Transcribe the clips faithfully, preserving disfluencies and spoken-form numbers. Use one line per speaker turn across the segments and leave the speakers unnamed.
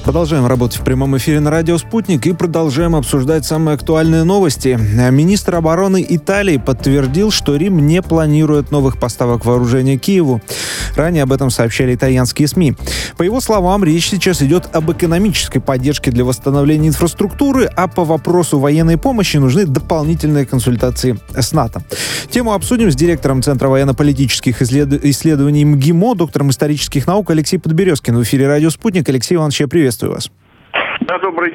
Продолжаем работать в прямом эфире на радио «Спутник» и продолжаем обсуждать самые актуальные новости. Министр обороны Италии подтвердил, что Рим не планирует новых поставок вооружения Киеву. Ранее об этом сообщали итальянские СМИ. По его словам, речь сейчас идет об экономической поддержке для восстановления инфраструктуры, а по вопросу военной помощи нужны дополнительные консультации с НАТО. Тему обсудим с директором Центра военно-политических исследований МГИМО, доктором исторических наук Алексей Подберезкин. В эфире радио «Спутник». Алексей Иванович, я приветствую вас.
Да, добрый.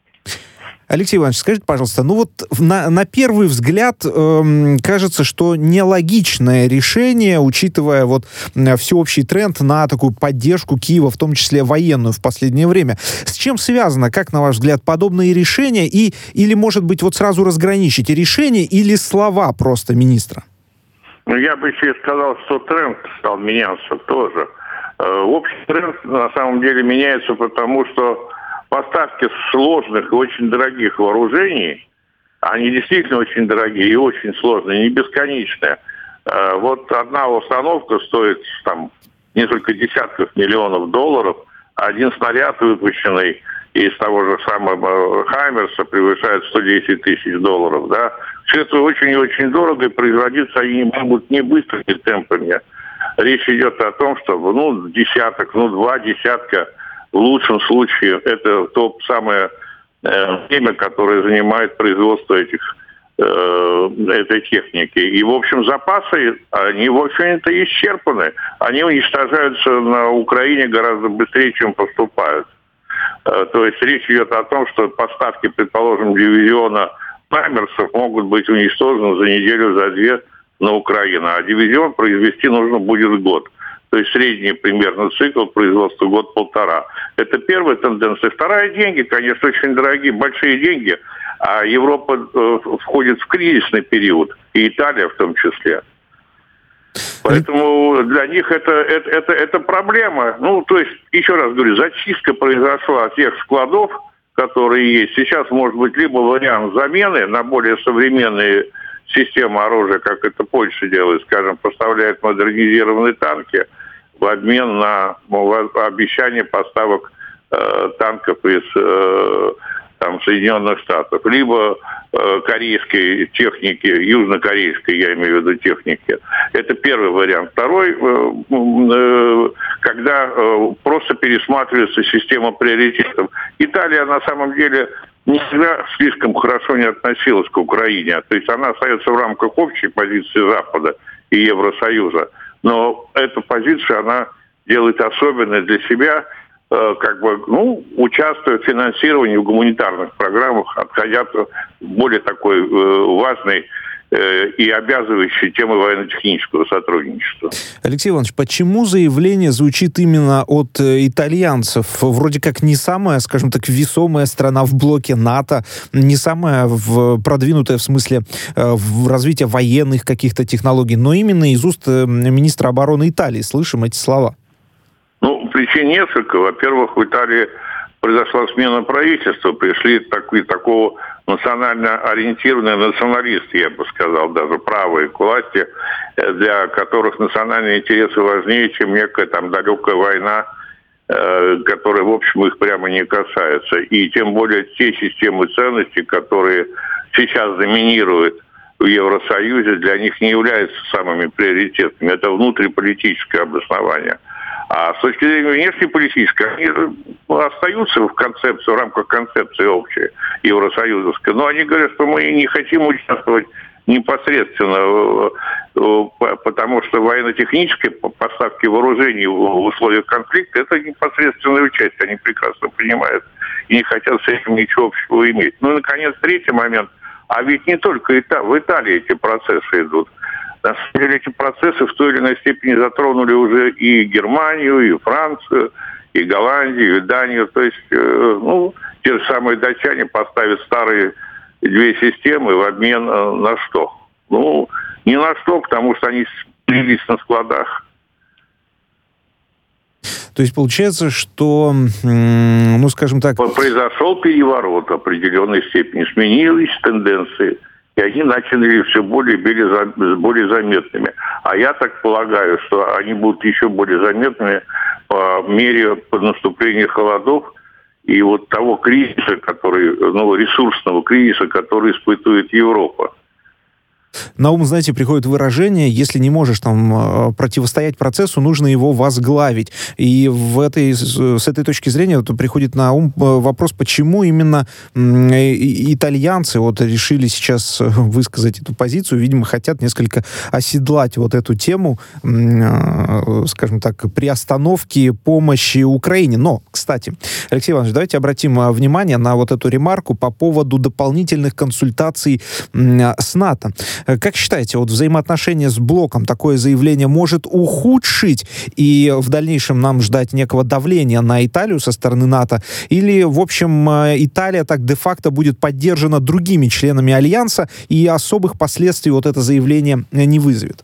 Алексей Иванович, скажите, пожалуйста, ну вот на, на первый взгляд эм, кажется, что нелогичное решение, учитывая вот всеобщий тренд на такую поддержку Киева, в том числе военную в последнее время. С чем связано, как на ваш взгляд, подобные решения? И, или, может быть, вот сразу разграничить решения или слова просто министра?
Ну, я бы еще сказал, что тренд стал меняться тоже. Общий тренд на самом деле меняется, потому что поставки сложных и очень дорогих вооружений, они действительно очень дорогие и очень сложные, не бесконечные. Вот одна установка стоит там несколько десятков миллионов долларов, а один снаряд, выпущенный из того же самого «Хаймерса», превышает сто десять тысяч долларов. Да? Все это очень и очень дорого, и производиться они могут не быстрыми темпами. Речь идет о том, что ну, десяток, ну, два десятка, в лучшем случае, это то самое э, время, которое занимает производство этих, э, этой техники. И, в общем, запасы, они, в общем-то, исчерпаны. Они уничтожаются на Украине гораздо быстрее, чем поступают. Э, то есть речь идет о том, что поставки, предположим, дивизиона «Хаймерсов» могут быть уничтожены за неделю, за две на Украину, а дивизион произвести нужно будет год. То есть средний примерно цикл производства год-полтора. Это первая тенденция. Вторая — деньги, конечно, очень дорогие, большие деньги, а Европа э, входит в кризисный период, и Италия в том числе. Поэтому для них это, это, это, это проблема. Ну, то есть, еще раз говорю, зачистка произошла тех складов, которые есть. Сейчас может быть либо вариант замены на более современные система оружия, как это Польша делает, скажем, поставляет модернизированные танки в обмен на мол, обещание поставок э, танков из э, там, Соединенных Штатов, либо э, корейской техники, южнокорейской, я имею в виду техники. Это первый вариант. Второй, э, э, когда э, просто пересматривается система приоритетов. Италия на самом деле никогда слишком хорошо не относилась к Украине. То есть она остается в рамках общей позиции Запада и Евросоюза. Но эту позицию она делает особенной для себя, э, как бы, ну, участвуя в финансировании в гуманитарных программах, отходя от более такой э, важной э, и обязывающей темы военно-технического сотрудничества.
Алексей Иванович, почему заявление звучит именно от э, итальянцев? Вроде как не самая, скажем так, весомая страна в блоке НАТО, не самая в, продвинутая в смысле э, в развития военных каких-то технологий, но именно из уст э, министра обороны Италии слышим эти слова.
Ну, причин несколько. Во-первых, в Италии произошла смена правительства, пришли такие, такого национально ориентированные националисты, я бы сказал, даже правые к власти, для которых национальные интересы важнее, чем некая там далекая война, э, которая, в общем, их прямо не касается. И тем более те системы ценностей, которые сейчас доминируют в Евросоюзе, для них не являются самыми приоритетными. Это внутриполитическое обоснование. А с точки зрения внешнеполитической, они остаются в концепции, в рамках концепции общей евросоюзовской, но они говорят, что мы не хотим участвовать непосредственно, потому что военно-технические поставки вооружений в условиях конфликта — это непосредственное участие, они прекрасно понимают и не хотят с этим ничего общего иметь. Ну и, наконец, третий момент. А ведь не только в Италии эти процессы идут. На самом деле эти процессы в той или иной степени затронули уже и Германию, и Францию, и Голландию, и Данию. То есть, ну, те же самые датчане поставят старые две системы в обмен на что? Ну, ни на что, потому что они слились на складах.
То есть получается, что, ну, скажем так...
Произошел переворот в определенной степени, сменились тенденции. И они начали все более, более, более заметными. А я так полагаю, что они будут еще более заметными по мере наступления холодов и вот того кризиса, который, ну, ресурсного кризиса, который испытывает Европа.
На ум, знаете, приходит выражение: если не можешь там противостоять процессу, нужно его возглавить. И в этой, с этой точки зрения вот приходит на ум вопрос, почему именно итальянцы вот решили сейчас высказать эту позицию. Видимо, хотят несколько оседлать вот эту тему, скажем так, приостановки помощи Украине. Но, кстати, Алексей Иванович, давайте обратим внимание на вот эту ремарку по поводу дополнительных консультаций с НАТО. Как считаете, вот взаимоотношения с блоком такое заявление может ухудшить и в дальнейшем нам ждать некого давления на Италию со стороны НАТО? Или, в общем, Италия так де-факто будет поддержана другими членами Альянса и особых последствий вот это заявление не вызовет?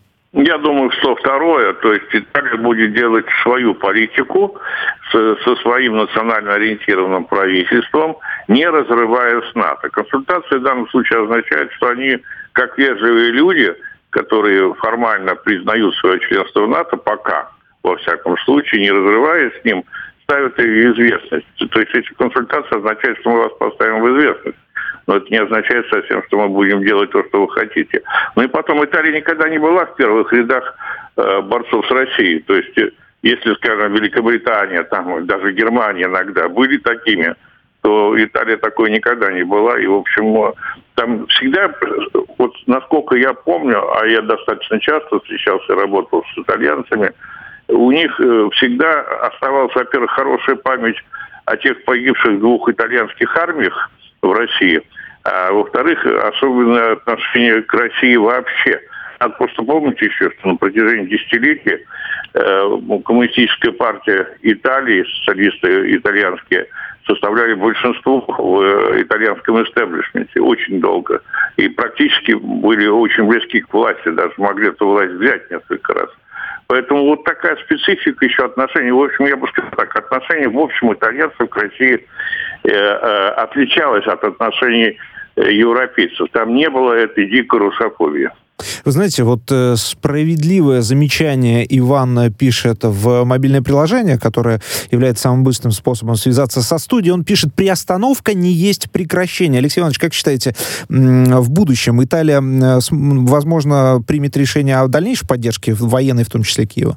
Я думаю, что второе, то есть Италия будет делать свою политику с, со своим национально ориентированным правительством, не разрывая с НАТО. Консультация в данном случае означает, что они, как вежливые люди, которые формально признают свое членство в НАТО, пока, во всяком случае, не разрывая с ним, ставят их в известность. То есть эти консультации означают, что мы вас поставим в известность. Но это не означает совсем, что мы будем делать то, что вы хотите. Ну и потом, Италия никогда не была в первых рядах э, борцов с Россией. То есть, если, скажем, Великобритания, там даже Германия иногда были такими, то Италия такой никогда не была. И, в общем, там всегда, вот насколько я помню, а я достаточно часто встречался и работал с итальянцами, у них всегда оставалась, во-первых, хорошая память о тех погибших в двух итальянских армиях в России, а во-вторых, особенное отношение к России вообще. Надо просто помнить еще, что на протяжении десятилетий э, коммунистическая партия Италии, социалисты итальянские, составляли большинство в итальянском истеблишменте очень долго. И практически были очень близки к власти, даже могли эту власть взять несколько раз. Поэтому вот такая специфика еще отношений. В общем, я бы сказал так, отношение в общем итальянцев к России э, э, отличалось от отношений э, европейцев. Там не было этой дикой русофобии.
Вы знаете, вот э, справедливое замечание Иван пишет в мобильное приложение, которое является самым быстрым способом связаться со студией. Он пишет: приостановка не есть прекращение. Алексей Иванович, как считаете, в будущем Италия, возможно, примет решение о дальнейшей поддержке военной, в том числе Киева?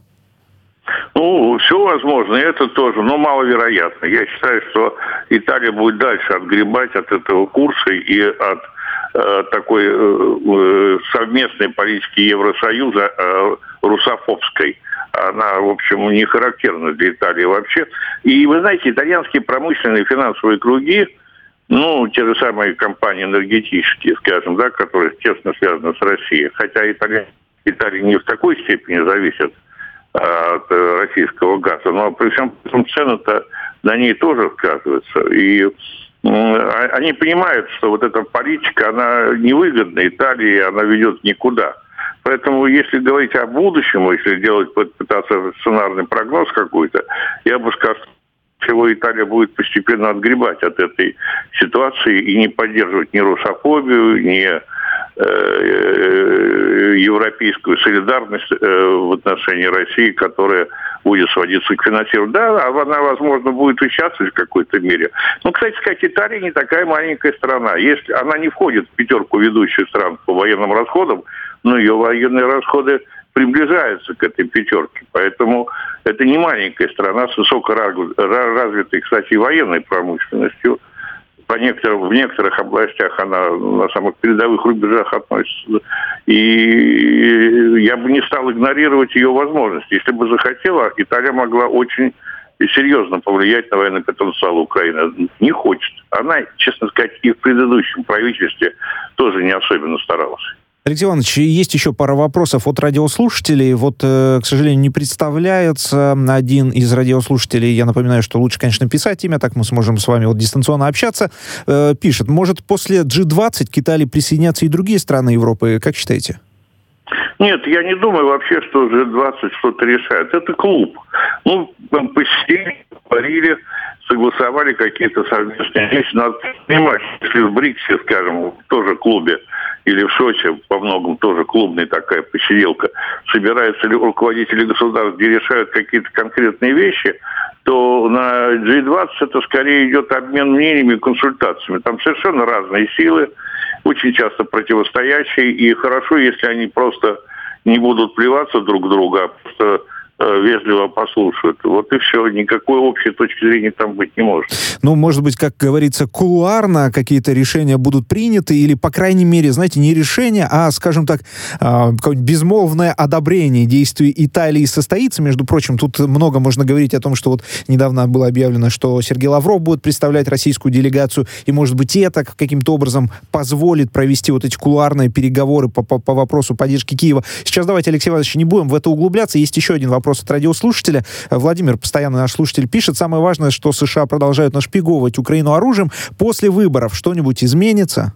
Ну, все возможно, и это тоже, но маловероятно. Я считаю, что Италия будет дальше отгребать от этого курса и от такой э, совместной политики Евросоюза э, русофобской. Она, в общем, не характерна для Италии вообще. И, вы знаете, итальянские промышленные финансовые круги, ну, те же самые компании энергетические, скажем, да, которые тесно связаны с Россией, хотя Италия, Италия не в такой степени зависит от российского газа, но при всем этом цены-то на ней тоже сказываются. И они понимают, что вот эта политика, она невыгодна Италии, она ведет никуда. Поэтому, если говорить о будущем, если делать, пытаться сценарный прогноз какой-то, я бы сказал, что Италия будет постепенно отгребать от этой ситуации и не поддерживать ни русофобию, ни европейскую солидарность в отношении России, которая будет сводиться к финансированию. Да, она, возможно, будет участвовать в какой-то мере. Но, кстати сказать, Италия не такая маленькая страна. Если она не входит в пятерку ведущих стран по военным расходам, но ее военные расходы приближаются к этой пятерке. Поэтому это не маленькая страна с высокоразвитой, кстати, военной промышленностью. По некоторым, в некоторых областях она на самых передовых рубежах относится. И я бы не стал игнорировать ее возможности. Если бы захотела, Италия могла очень серьезно повлиять на военный потенциал Украины. Не хочет. Она, честно сказать, и в предыдущем правительстве тоже не особенно старалась.
Алексей Иванович, есть еще пара вопросов от радиослушателей. Вот, э, к сожалению, не представляется один из радиослушателей. Я напоминаю, что лучше, конечно, писать имя, так мы сможем с вами вот дистанционно общаться. Э, пишет: может, после джи двадцать к Италии присоединятся и другие страны Европы? Как считаете?
Нет, я не думаю вообще, что джи двадцать что-то решает. Это клуб. Ну, посидели, говорили, согласовали какие-то совместные вещи. Надо понимать, если в БРИКСе, скажем, в тоже клубе, или в Сочи, по многому тоже клубная такая посиделка, собираются ли руководители государств, где решают какие-то конкретные вещи, то на джи двадцать это скорее идет обмен мнениями и консультациями. Там совершенно разные силы, очень часто противостоящие, и хорошо, если они просто не будут плеваться друг друга, а просто вежливо послушают. Вот и все. Никакой общей точки зрения там быть не может.
Ну, может быть, как говорится, кулуарно какие-то решения будут приняты, или, по крайней мере, знаете, не решения, а, скажем так, какое-нибудь безмолвное одобрение действий Италии состоится. Между прочим, тут много можно говорить о том, что вот недавно было объявлено, что Сергей Лавров будет представлять российскую делегацию, и, может быть, это каким-то образом позволит провести вот эти кулуарные переговоры по, по, по вопросу поддержки Киева. Сейчас давайте, Алексей Иванович, не будем в это углубляться. Есть еще один вопрос от радиослушателя. Владимир, постоянно наш слушатель, пишет: самое важное, что США продолжают нашпиговывать Украину оружием. После выборов что-нибудь изменится?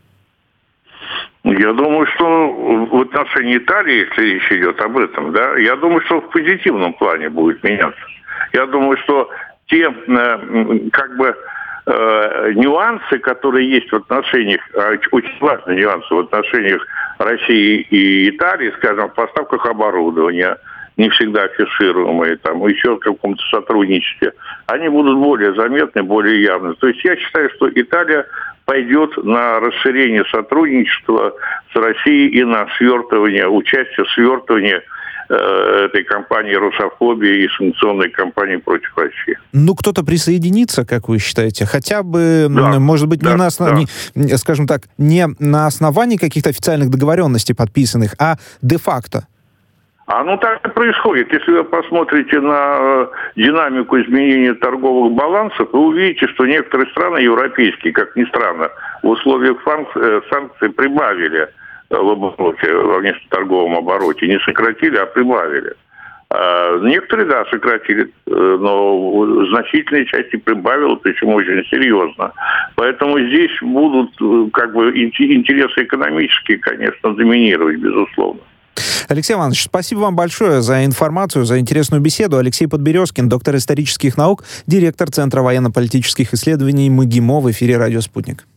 Я думаю, что в отношении Италии, если речь идет об этом, да, я думаю, что в позитивном плане будет меняться. Я думаю, что те, как бы, э, нюансы, которые есть в отношениях, очень важные нюансы в отношениях России и Италии, скажем, в поставках оборудования, не всегда афишируемые, там, еще в каком-то сотрудничестве, они будут более заметны, более явны. То есть я считаю, что Италия пойдет на расширение сотрудничества с Россией и на свертывание, участие в свертывании э, этой кампании русофобии и санкционной кампании против России.
Ну, кто-то присоединится, как вы считаете? Хотя бы, да, может быть, да, не на основ... да. не, скажем так, не на основании каких-то официальных договоренностей подписанных, а де-факто.
А ну так и происходит. Если вы посмотрите на динамику изменения торговых балансов, вы увидите, что некоторые страны европейские, как ни странно, в условиях санкций прибавили в обороте, во внешнеторговом обороте. Не сократили, а прибавили. А некоторые, да, сократили, но в значительной части прибавило, причем очень серьезно. Поэтому здесь будут как бы интересы экономические, конечно, доминировать, безусловно.
Алексей Иванович, спасибо вам большое за информацию, за интересную беседу. Алексей Подберезкин, доктор исторических наук, директор Центра военно-политических исследований МГИМО, в эфире «Радио Спутник».